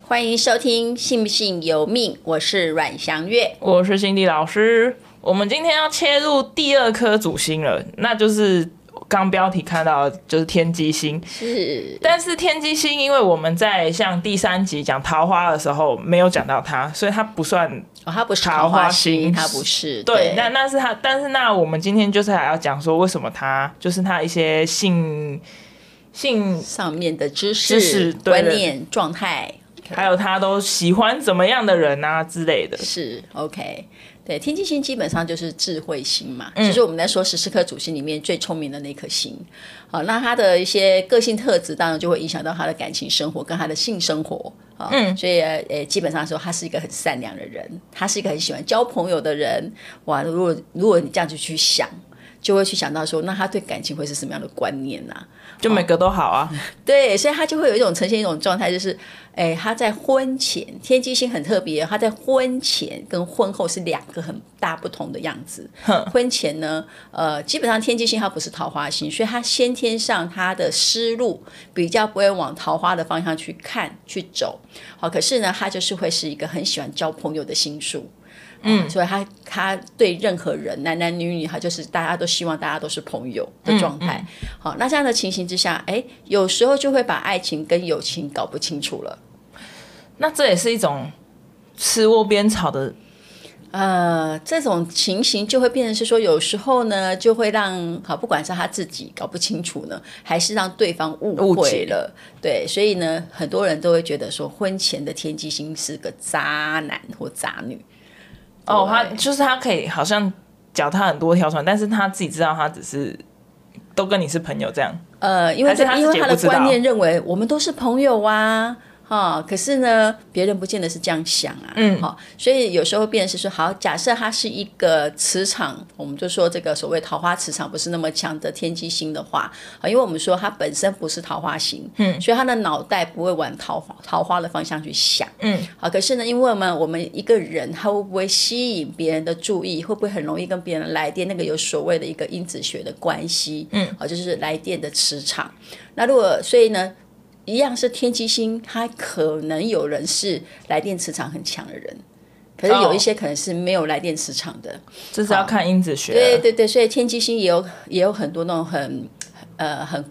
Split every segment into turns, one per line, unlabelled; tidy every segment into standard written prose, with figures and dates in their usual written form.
欢迎收听《信不信由命》，我是阮祥月，
我是辛迪老师。我们今天要切入第二颗主星了，那就是刚标题看到的就是天机星。
是，
但是天机星，因为我们在像第3集讲桃花的时候没有讲到它，所以它不算
它不是桃花星，它不是。
对，那是它。但是那我们今天就是还要讲说，为什么它就是它一些性
上面的知识、观念、状态，
还有他都喜欢怎么样的人啊之类的。
是 OK。对，天机星基本上就是智慧星嘛，就是我们在说14颗主星里面最聪明的那颗星。好，那他的一些个性特质，当然就会影响到他的感情生活跟他的性生活。所以基本上说他是一个很善良的人，他是一个很喜欢交朋友的人。哇，如果你这样子去想，就会去想到说，那他对感情会是什么样的观念啊？
就每个都好啊。
对，所以他就会有一种呈现一种状态，就是他在婚前，天机星很特别，他在婚前跟婚后是2个很大不同的样子。婚前呢，基本上天机星它不是桃花星，所以他先天上他的思路比较不会往桃花的方向去看去走。好，可是呢，他就是会是一个很喜欢交朋友的星宿。所以他对任何人，男男女女，他就是大家都希望大家都是朋友的状态。好，那这样的情形之下，有时候就会把爱情跟友情搞不清楚了。
那这也是一种吃窝边草的。
这种情形就会变成是说，有时候呢，就会让不管是他自己搞不清楚呢，还是让对方误会了。对，所以呢，很多人都会觉得说，婚前的天机星是个渣男或渣女。
他可以好像脚踏很多条船，但是他自己知道他只是都跟你是朋友这样。
因为他的观念认为我们都是朋友啊。可是呢，别人不见得是这样想啊。所以有时候变成是说，好，假设他是一个磁场，我们就说这个所谓桃花磁场不是那么强的天机星的话，因为我们说他本身不是桃花星，所以他的脑袋不会往桃花的方向去想。可是呢，因为我们一个人他会不会吸引别人的注意，会不会很容易跟别人来电，那个有所谓的一个因子学的关系，就是来电的磁场。那所以呢，一样是天机星，他可能有人是来电磁场很强的人，可是有一些可能是没有来电磁场的，
这是要看因子学。
对，所以天机星也有很多那种很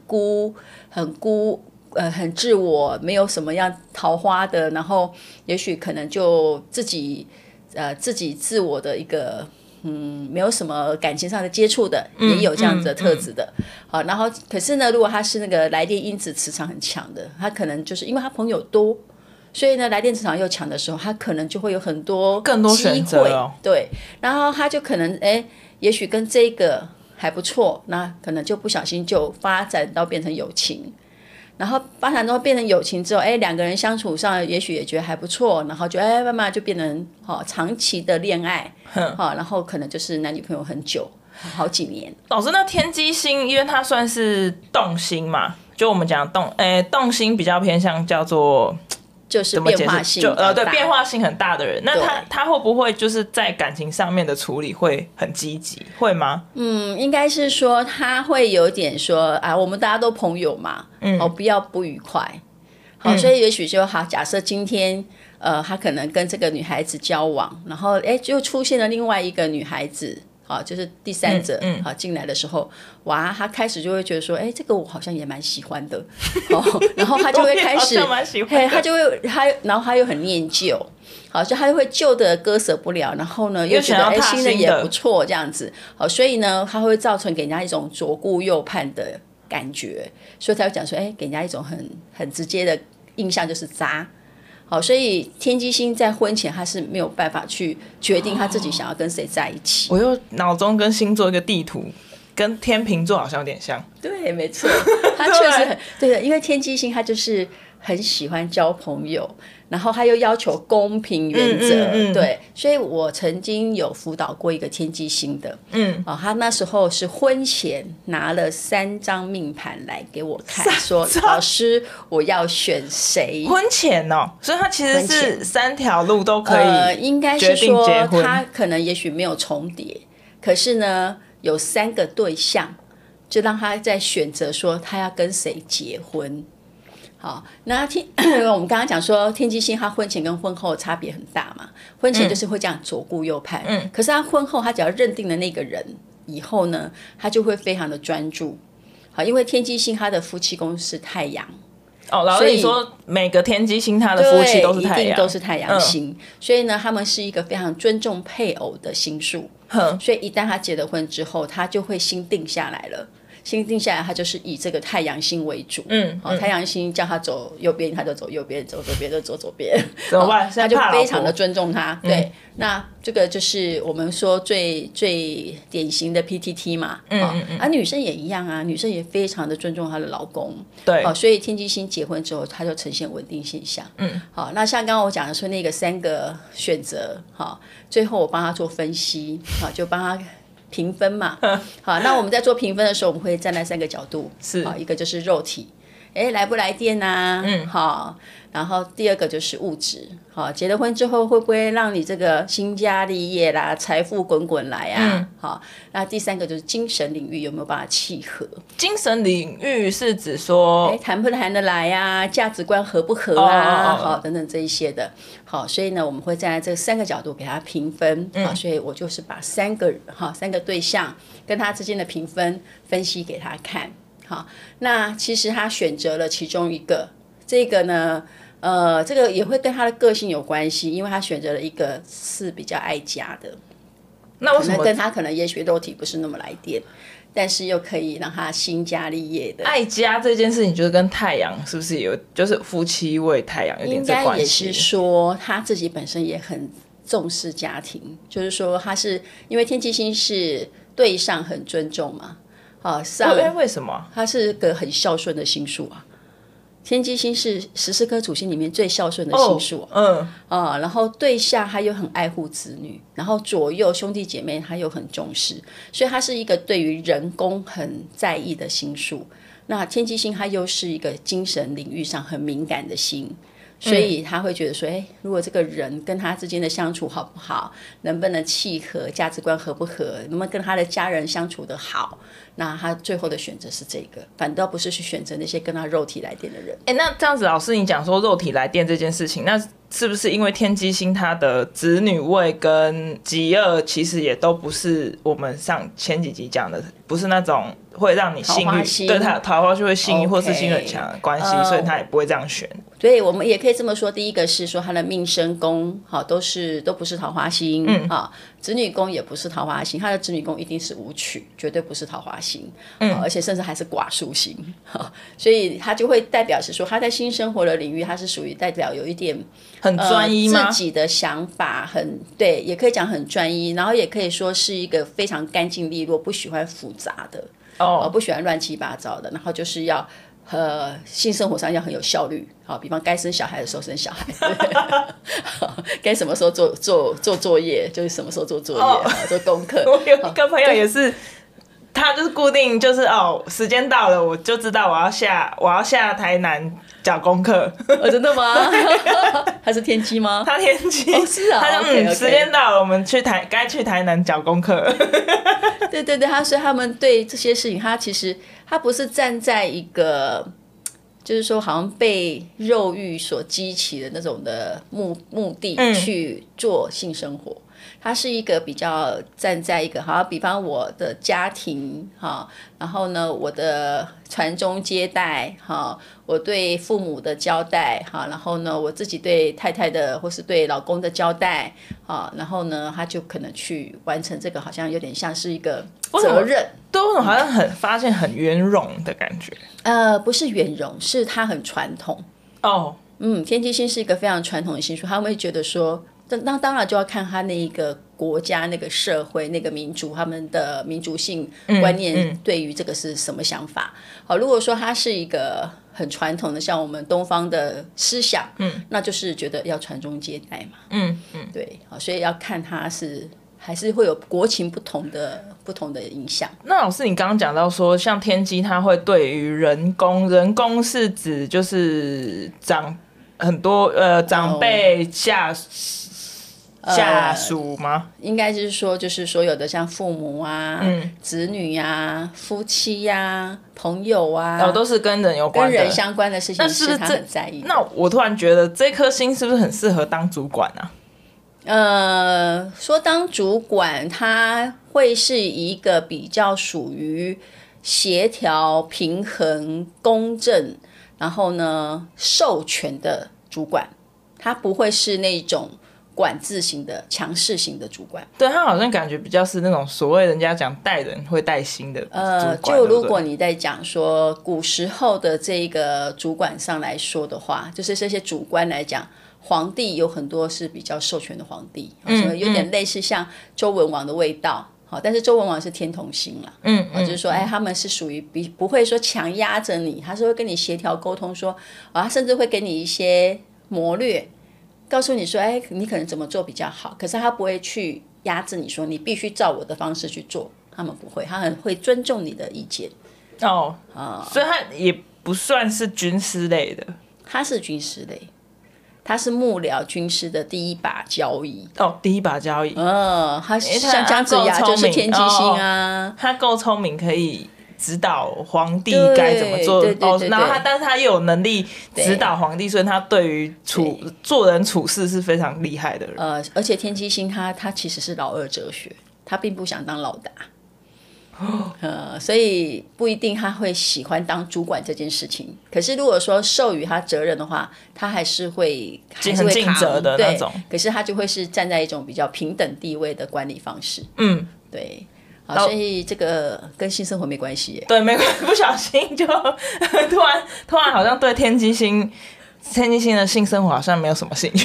自我，没有什么样桃花的，然后也许可能就自己自我的一个。没有什么感情上的接触的，也有这样子的特质的。好，然后可是呢，如果他是那个来电因子磁场很强的，他可能就是因为他朋友多，所以呢，来电磁场又强的时候，他可能就会有更多选择。对，然后他就可能也许跟这个还不错，那可能就不小心就发展到变成友情。然后发展之后变成友情之后，2个人相处上也许也觉得还不错，然后就慢慢就变成长期的恋爱，然后可能就是男女朋友很久，好几年。
老师，那天机星因为它算是动星嘛，就我们讲动星比较偏向叫做。
就是变化性
对，变化性很大的人，那他会不会就是在感情上面的处理会很积极，会吗？
应该是说他会有点说我们大家都朋友嘛，不要不愉快。好，所以也许就好，假设今天他可能跟这个女孩子交往，然后就出现了另外一个女孩子。就是第三者进来的时候，哇，他开始就会觉得说，这个我好像也蛮喜欢的，然后他就会开始，然后他又很念旧，好，所以他就会旧的割舍不了，然后呢又觉得新的也不错这样子，好，所以呢他会造成给人家一种左顾右盼的感觉，所以他会讲说，给人家一种很直接的印象就是渣。好，所以天机星在婚前他是没有办法去决定他自己想要跟谁在一起。
我又脑中跟星座一个地图，跟天秤座好像有点像。
对，没错，他确实很对的，因为天机星他就是很喜欢交朋友，然后他又要求公平原则，对，所以我曾经有辅导过一个天机星的，他那时候是婚前拿了3张命盘来给我看，说老师我要选谁？
婚前哦，所以他其实是3条路都可以，
应该是说他可能也许没有重叠，可是呢有3个对象，就让他在选择说他要跟谁结婚。 好，那我们刚刚讲说天机星它婚前跟婚后差别很大嘛，婚前就是会这样左顾右盼，可是他婚后他只要认定了那个人以后呢，他就会非常的专注。好，因为天机星他的夫妻宫是太阳。
老师你说每个天机星他的夫妻都是太阳，
一定都是太阳星，所以呢，他们是一个非常尊重配偶的星数，所以一旦他结了婚之后，他就会心定下来了。心定下来，他就是以这个太阳星为主。太阳星叫他走右边，他就走右边；走左边就走左边。
怎么办？
他就非常的尊重他。对，那这个就是我们说最典型的 PTT 嘛。女生也一样啊，女生也非常的尊重她的老公。
对，
所以天机星结婚之后，他就呈现稳定现象。好，那像刚刚我讲的说那个3个选择，最后我帮他做分析，就帮他评分嘛。好，那我们在做评分的时候，我们会站在3个角度，一个就是肉体，来不来电啊？好，然后第二个就是物质，好，结了婚之后会不会让你这个兴家立业啦，财富滚滚来啊？好，那第3个就是精神领域有没有办法契合？
精神领域是指说，
谈不谈得来啊？价值观合不合啊？好，等等这一些的。好，所以呢，我们会站在这3个角度给他评分。好，所以我就是把3个对象跟他之间的评分分析给他看。好，那其实他选择了其中一个，这个呢，这个也会跟他的个性有关系，因为他选择了一个是比较爱家的。
那为什么
跟他可能也许肉体不是那么来电，但是又可以让他兴家立业的？
爱家这件事情就是跟太阳是不是有，就是夫妻为太阳有点这关系？
应该也是说他自己本身也很重视家庭，就是说他是因为天机星是对上很尊重嘛。
为什么？
他是个很孝顺的星数啊。天机星是14颗主星里面最孝顺的星数。然后对下他又很爱护子女，然后左右兄弟姐妹他又很重视，所以他是一个对于人工很在意的星数。那天机星他又是一个精神领域上很敏感的星，所以他会觉得说，如果这个人跟他之间的相处好不好，能不能契合，价值观合不合，能不能跟他的家人相处得好，那他最后的选择是这个，反倒不是去选择那些跟他肉体来电的人。
那这样子，老师你讲说肉体来电这件事情，那是不是因为天机星他的子女位跟疾厄其实也都不是我们上前几集讲的，不是那种会让你幸运，对，他桃花就会幸运或是性很强的关系，所以他也不会这样选。
对，我们也可以这么说，第一个是说他的命生宫都不是桃花星，子女宫也不是桃花星，他的子女宫一定是武曲，绝对不是桃花星，而且甚至还是寡宿星，所以他就会代表是说他在新生活的领域，他是属于代表有一点
很专一吗？
自己的想法对，也可以讲很专一，然后也可以说是一个非常干净利落，不喜欢复杂的，不喜欢乱七八糟的，然后就是要性生活上要很有效率，好，比方该生小孩的时候生小孩，该什么时候做作业就是什么时候做作业，做功课。
我有一个朋友也是，他就是固定就是时间到了我就知道我要下台南缴功课。
真的吗？他是天机吗？
他天机，
是啊。
他就时间到了，我们该去台南缴功课。
对，所以他们对这些事情，他不是站在一个，就是说好像被肉欲所激起的那种的目的去做性生活。他是一个比较站在一个好，比方我的家庭然后呢我的传宗接代我对父母的交代然后呢我自己对太太的或是对老公的交代然后呢他就可能去完成这个，好像有点像是一个责任，
都好像发现很圆融的感觉。
不是圆融，是他很传统。天机星是一个非常传统的星数，他们会觉得说，那当然就要看他那个国家、那个社会、那个民族，他们的民族性观念对于这个是什么想法。好，如果说他是一个很传统的，像我们东方的思想，那就是觉得要传宗接代嘛。对，好，所以要看他还是会有国情不同的影响。
那老师，你刚刚讲到说，像天机，它会对于人工是指就是很多长辈下属吗？
应该就是说，就是所有的像父母啊、子女啊、夫妻啊、朋友啊，
都是跟人有关的，
跟人相关的事情，是他很在意的。
那我突然觉得这颗星是不是很适合当主管啊？
说当主管，他会是一个比较属于协调、平衡、公正，然后呢授权的主管，他不会是那种管制型的、强势型的主管。
对，他好像感觉比较是那种所谓人家讲带人会带心的主管。
就如果你在讲说古时候的这个主管上来说的话，就是这些主官来讲。皇帝有很多是比较授权的皇帝，有点类似像周文王的味道，但是周文王是天同星啦，就是说，他们是属于不会说强压着你，他是会跟你协调沟通说，他甚至会给你一些谋略，告诉你说，你可能怎么做比较好，可是他不会去压制你说你必须照我的方式去做，他们不会，他很会尊重你的意见。
所以他也不算是军师类的，
他是军师类。他是幕僚军师的第一把交椅
第一把交椅。
他像姜子牙就是天机星啊，
他够聪明，可以指导皇帝该怎么做。然后但是他又有能力指导皇帝，所以他对于做人处事是非常厉害的人。
而且天机星他其实是老二哲学，他并不想当老大。所以不一定他会喜欢当主管这件事情。可是如果说授予他责任的话，他还是会
尽责的那种。
可是他就会是站在一种比较平等地位的管理方式。对。所以这个跟性生活没关系耶。
对，没关系，不小心就突然好像对天机星的性生活好像没有什么兴趣。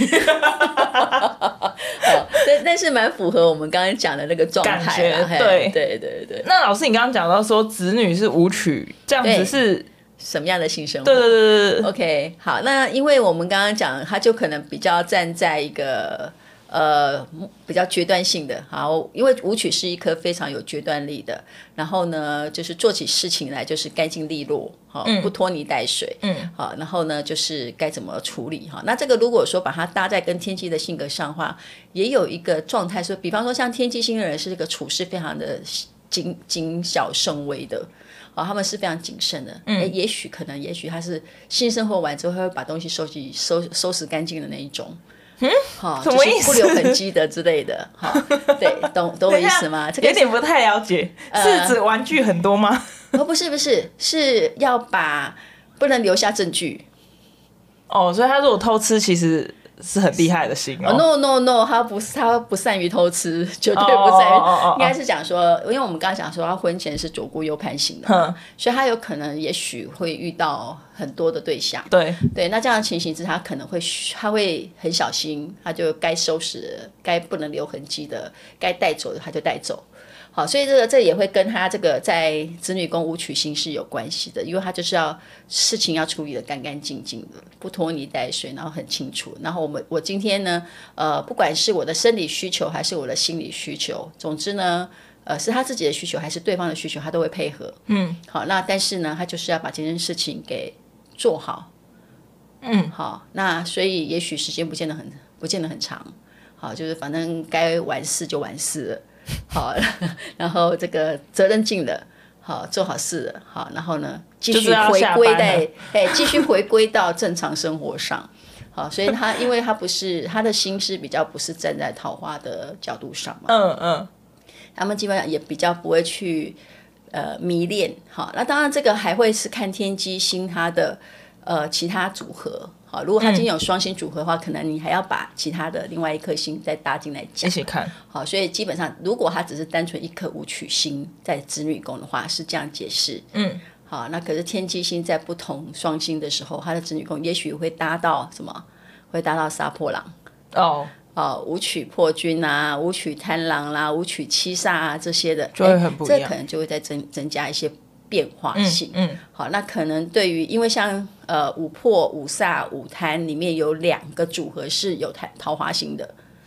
但是蛮符合我们刚刚讲的那个状态啦。对。
那老师，你刚刚讲到说子女是武曲，这样子是
什么样的性生活？
对。
OK， 好，那因为我们刚刚讲，他就可能比较站在一个比较决断性的，好，因为武曲是一颗非常有决断力的，然后呢，就是做起事情来就是干净利落，不拖泥带水，好，然后呢，就是该怎么处理哈。那这个如果说把它搭在跟天机的性格上的话，也有一个状态说，比方说像天机星的人是这个处事非常的谨小慎微的。他们是非常谨慎的，也许他是性生活完之后，他会把东西收拾干净的那一种。
什么意思？
就是不留痕迹的之类的，对，懂我意思吗？这个
有点不太了解，是指玩具很多吗？
不是，是要不能留下证据。
所以他如果偷吃，其实是很厉害的星。
No， 他不善于偷吃，绝对不善于。应该是讲说，因为我们刚刚讲说他婚前是左顾右盼型的，所以他有可能也许会遇到很多的对象。对，那这样的情形之下，他会很小心，他就该收拾，该不能留痕迹的，该带走的他就带走。好，所以这也会跟他这个在子女宫武曲星是有关系的，因为他就是事情要处理的干干净净的，不拖泥带水，然后很清楚。然后我今天呢，不管是我的生理需求还是我的心理需求，总之呢，是他自己的需求还是对方的需求，他都会配合。好，那但是呢，他就是要把这件事情给做好。好，那所以也许时间不见得很长。好，就是反正该完事就完事了。好，然后这个责任尽了，好，做好事了，好，然后呢，继续回归到正常生活上。好，所以因为他的心是比较不是站在桃花的角度上嘛，他们基本上也比较不会去迷恋。好，那当然这个还会是看天机星他的其他组合。好，如果他今天有双星组合的话，可能你还要把其他的另外一颗星再搭进来讲，
一起看。
好，所以基本上如果他只是单纯一颗武曲星在子女宫的话，是这样解释。好，那可是天机星在不同双星的时候，他的子女宫也许会搭到什么？会搭到杀破狼。武曲破军啊，武曲贪狼啦，武曲七煞啊这些的，
就会很不一样。
这可能就会再增加一些变化性。好，那可能对于因为像武破、武煞、武贪里面有2个组合是有桃花星的。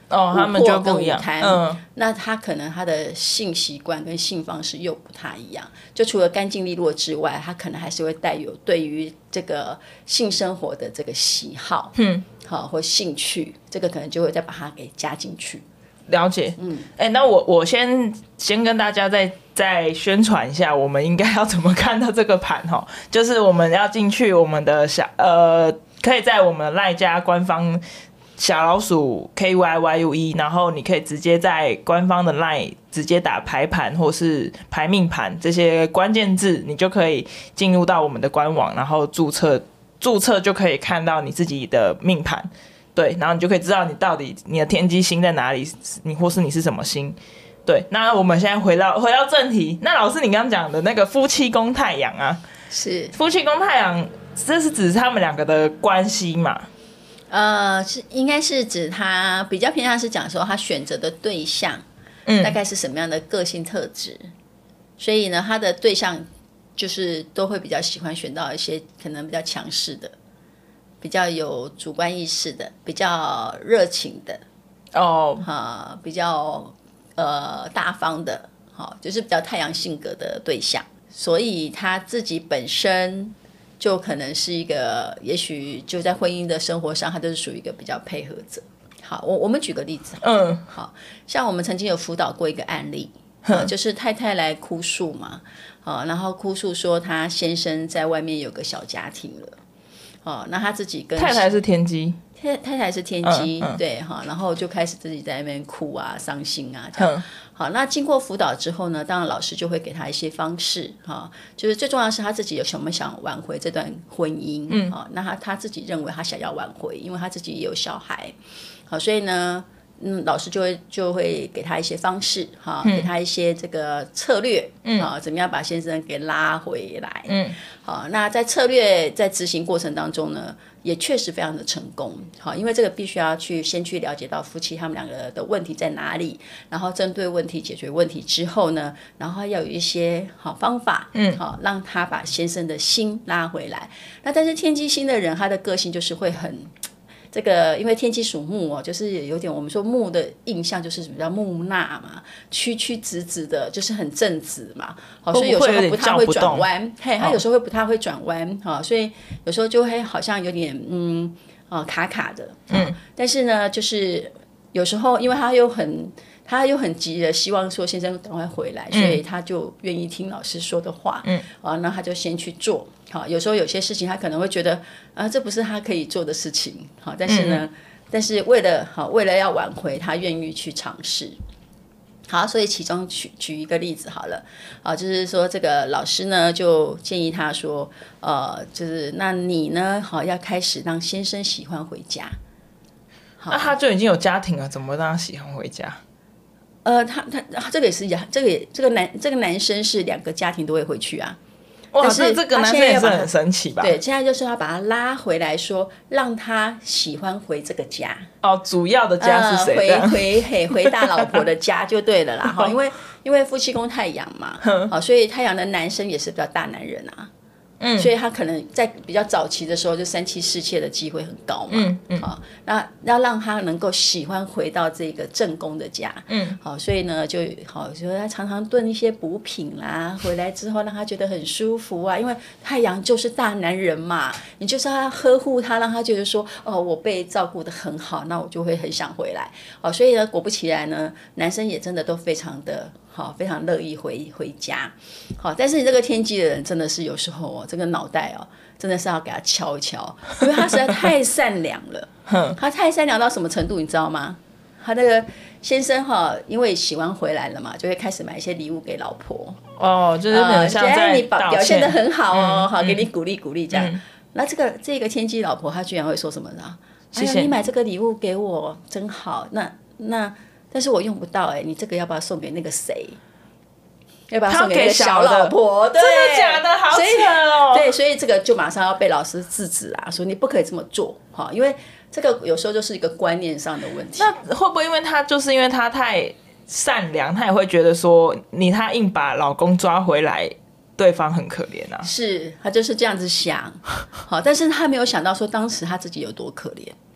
他们就不一样。
那他可能他的性习惯跟性方式又不太一样，就除了干净利落之外，他可能还是会带有对于这个性生活的这个喜好，或兴趣，这个可能就会再把它给加进去。
了解，那我先跟大家再宣传一下，我们应该要怎么看到这个盘哈？就是我们要进去我们的可以在我们赖家官方小老鼠 KYYUE， 然后你可以直接在官方的 LINE 直接打排盘或是排命盘这些关键字，你就可以进入到我们的官网，然后注册就可以看到你自己的命盘。对，然后你就可以知道你到底你的天机星在哪里，或是你是什么星。对，那我们现在回到正题。那老师，你刚刚讲的那个夫妻宫太阳啊，
是
夫妻宫太阳，这是指他们两个的关系嘛？
应该是指他比较偏向是讲说他选择的对象，大概是什么样的个性特质，所以呢，他的对象就是都会比较喜欢选到一些可能比较强势的。比较有主观意识的，比较热情的，比较大方的，就是比较太阳性格的对象，所以他自己本身就可能是一个，也许就在婚姻的生活上，他就是属于一个比较配合者。好，我们举个例子，好像我们曾经有辅导过一个案例，就是太太来哭诉嘛，然后哭诉说她先生在外面有个小家庭了。那他自己跟
太太是天机，
太太是天机，对然后就开始自己在那边哭啊、伤心啊这样。好，那经过辅导之后呢，当然老师就会给他一些方式就是最重要的是他自己有什么想挽回这段婚姻，那他自己认为他想要挽回，因为他自己也有小孩，好，所以呢。老师就会给他一些方式给他一些这个策略怎么样把先生给拉回来好，那在策略在执行过程当中呢，也确实非常的成功好，因为这个必须要先去了解到夫妻他们两个的问题在哪里，然后针对问题解决问题之后呢，然后要有一些好方法好让他把先生的心拉回来。那但是天机星的人他的个性就是会很这个因为天机属木就是有点我们说木的印象就是比较木讷嘛，曲曲直直的，就是很正直嘛，所以有时候不太会转弯，他有时候会不太会转弯，所以有时候就会好像有点卡卡的，但是呢，就是有时候因为他又很急的希望说先生赶快回来，所以他就愿意听老师说的话，那他就先去做。好，有时候有些事情他可能会觉得这不是他可以做的事情，好，但是呢，为了要挽回，他愿意去尝试。好，所以其中举一个例子好了，就是说这个老师呢就建议他说，就是那你呢，要开始让先生喜欢回家。
那他就已经有家庭了，怎么让他喜欢回家？
他这个也是这个男生是2个家庭都会回去啊。
哇，这个男生也是很神奇吧？
对，现在就是要把他拉回来说，让他喜欢回这个家。
主要的家是谁？
回大老婆的家就对了啦。因为夫妻宫太阳嘛，所以太阳的男生也是比较大男人啊。所以他可能在比较早期的时候就三妻四妾的机会很高嘛，那要让他能够喜欢回到这个正宫的家，所以呢就他常常炖一些补品啦，回来之后让他觉得很舒服啊，因为太阳就是大男人嘛，你就是要呵护他，让他觉得说我被照顾得很好，那我就会很想回来，所以呢果不其然呢，男生也真的都非常的非常乐意回家，但是你这个天机的人真的是有时候这个脑袋真的是要给他敲一敲，因为他实在太善良了，他太善良到什么程度你知道吗？他那个先生因为喜欢回来了嘛，就会开始买一些礼物给老婆，
就是很像在
你表现得很好好给你鼓励鼓励这样，那这个天机老婆她居然会说什么呢？谢谢你买这个礼物给我真好，那但是我用不到你这个要不要送给那个谁？要不要送给那个小老婆？
真的假的？好扯哦！
对，所以这个就马上要被老师制止啊，说你不可以这么做因为这个有时候就是一个观念上的问题。
那会不会因为他太善良，他也会觉得说他硬把老公抓回来，对方很可怜啊？
是，他就是这样子想，但是他没有想到说当时他自己有多可怜。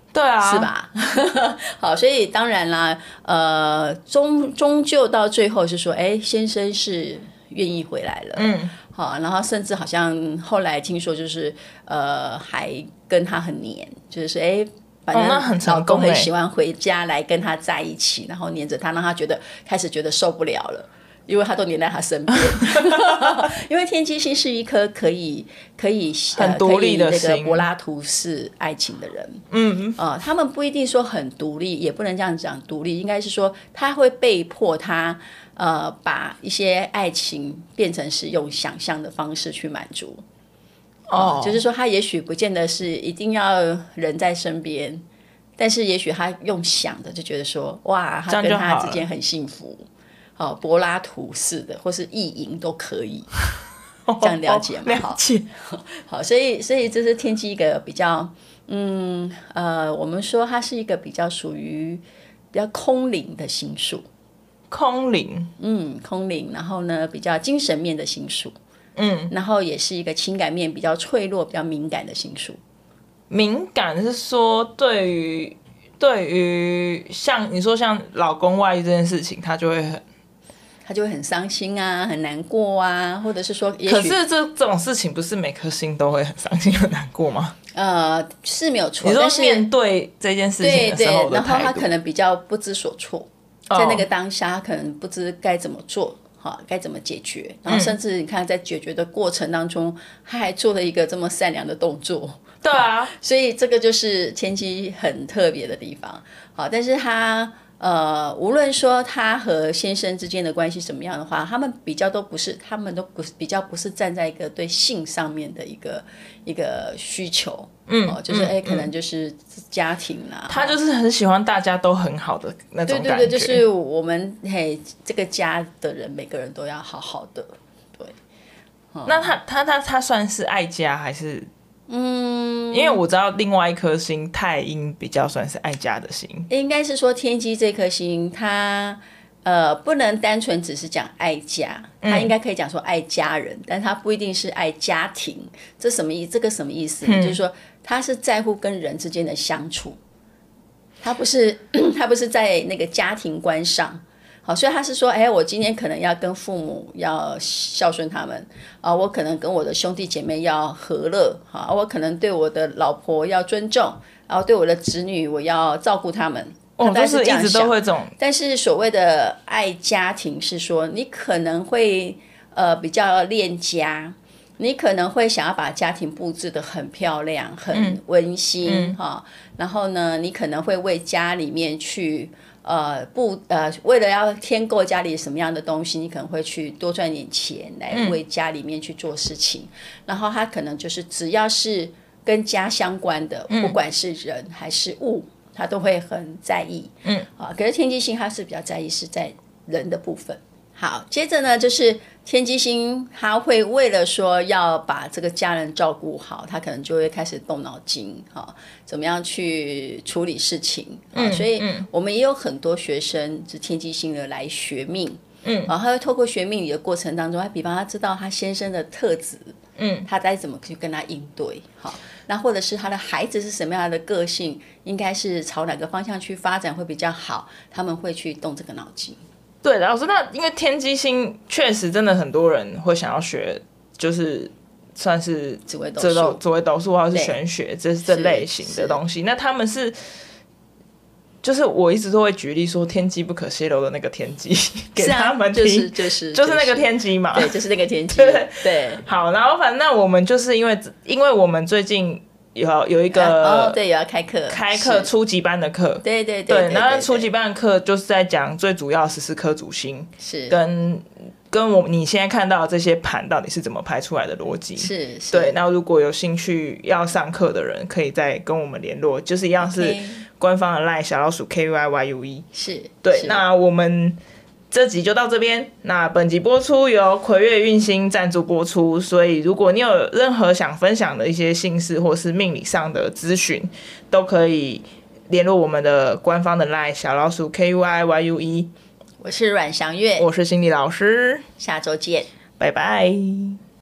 对啊，
是吧？好，所以当然啦，终究到最后是说，哎，先生是愿意回来了，好，然后甚至好像后来听说就是还跟他很黏，就是哎。反正老公很喜欢回家来跟他在一起，然后黏着他，让他开始觉得受不了了。因为他都黏在他身边，因为天机星是一颗可以
很独立的心，
那个柏拉图式爱情的人。他们不一定说很独立，也不能这样讲独立，应该是说他会被迫他把一些爱情变成是用想象的方式去满足。就是说他也许不见得是一定要人在身边，但是也许他用想的就觉得说，哇，他跟他之间很幸福。柏拉图式的或是意淫都可以，这样了解吗？
了解。
好，所以这是天机一个比较，我们说它是一个比较属于比较空灵的星数。
空灵，
空灵，然后呢比较精神面的星数，然后也是一个情感面比较脆弱、比较敏感的星数。
敏感是说对于像你说像老公外遇这件事情，他就会很
伤心啊，很难过啊，或者是说也许，
可是这种事情不是每颗星都会很伤心很难过吗？
是没有错。
你说面对这件事情的时候的态度，
然后他可能比较不知所措，在那个当下，他可能不知该怎么做，该怎么解决，然后甚至你看在解决的过程当中，他还做了一个这么善良的动作。
对啊，
所以这个就是天机很特别的地方。好，但是他无论说他和先生之间的关系怎么样的话，他们比较都不是站在一个对性上面的一个需求，就是可能就是家庭啦，
他就是很喜欢大家都很好的那种感觉。
对，就是我们这个家的人每个人都要好好的，对。
那他算是爱家还是？因为我知道另外一颗星太阴比较算是爱家的星，
应该是说天机这颗星，它不能单纯只是讲爱家，它应该可以讲说爱家人，但它不一定是爱家庭。这什么意思？这个什么意思呢？就是说他是在乎跟人之间的相处，他不是在那个家庭观上。好，所以他是说，我今天可能要跟父母要孝顺他们啊，我可能跟我的兄弟姐妹要和乐啊，我可能对我的老婆要尊重，然后对我的子女我要照顾他们。
就是一直都会这种。
但是所谓的爱家庭是说，你可能会比较恋家，你可能会想要把家庭布置得很漂亮、很温馨然后呢，你可能会为家里面去。为了要添购家里什么样的东西，你可能会去多赚点钱来为家里面去做事情。然后他可能就是只要是跟家相关的，不管是人还是物，他都会很在意。可是天机星他是比较在意是在人的部分。好，接着呢就是天机星，他会为了说要把这个家人照顾好，他可能就会开始动脑筋，怎么样去处理事情。所以我们也有很多学生是天机星的来学命，他会透过学命理的过程当中，他比方他知道他先生的特质，他该怎么去跟他应对，那或者是他的孩子是什么样的个性，应该是朝哪个方向去发展会比较好，他们会去动这个脑筋。
对，老师，那因为天机星确实真的很多人会想要学，就是算是紫微斗数或者是玄学这类型的东西。那他们就是我一直都会举例说天机不可泄露的那个天机给他们听，就是那个天机嘛，
对，就是那个天机。对，
好，然后反正我们就是因为我们最近有一个
对，有要开课
初级班的课，
对，
然后初级班的课就是在讲最主要14颗主星是跟你现在看到的这些盘到底是怎么排出来的逻辑，
是
对。那如果有兴趣要上课的人，可以再跟我们联络，就是一样是官方的 LINE 小老鼠 KYYUE，
是
对。那我们这集就到这边。那本集播出由魁月运星赞助播出，所以如果你有任何想分享的一些心事或是命理上的咨询，都可以联络我们的官方的 LINE 小老鼠 KYYUE。
我是阮祥月，
我是心理老师，
下周见，
拜拜。